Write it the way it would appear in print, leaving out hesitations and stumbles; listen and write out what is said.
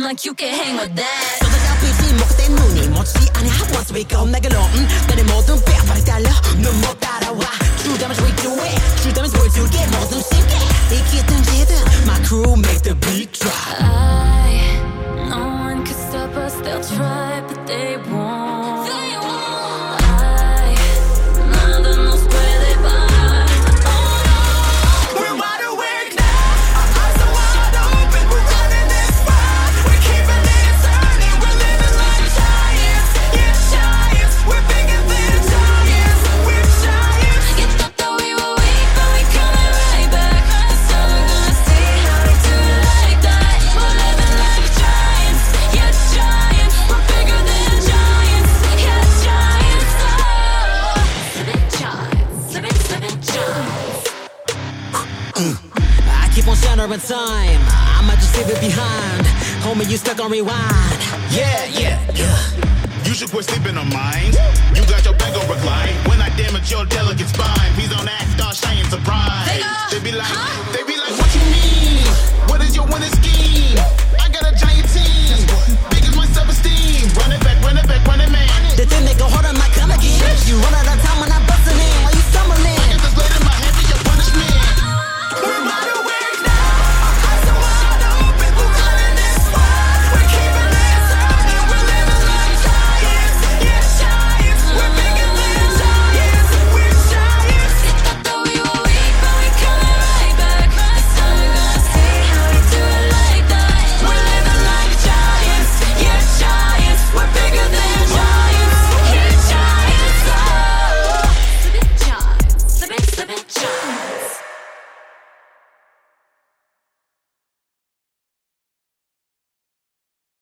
like you can hang with that. 쏟아져 먹된 눈이 멈추지 않아. Once we go 내게 놓은 나의 모든 뼈발이 달려 넌 못 따라와. True damage we do it. True damage 보여줄게 모두 쉽게. 이기든 지든 my crew make the beat drop. No one could stop us. They'll try but they won't. Nada nos puede parar. We're wide awake now. Our eyes are wide open. We're running this ride. We're keeping it turning. We're living like giants. Yeah, giants. We're bigger than giants. We're giants. You thought that we were weak, but we coming right back. This time we're gonna see how we do it like that. We're living like giants. Yeah, giants. We're bigger than giants. Yeah, giants. Slipping giants. I keep on centering time. I might just leave it behind. Homie, you stuck on rewind. Yeah. You should quit sleeping on mine. You got your back on recline. When I damage your delicate spine, please don't act all shy and surprised. They be like, what you mean? What is your winning scheme?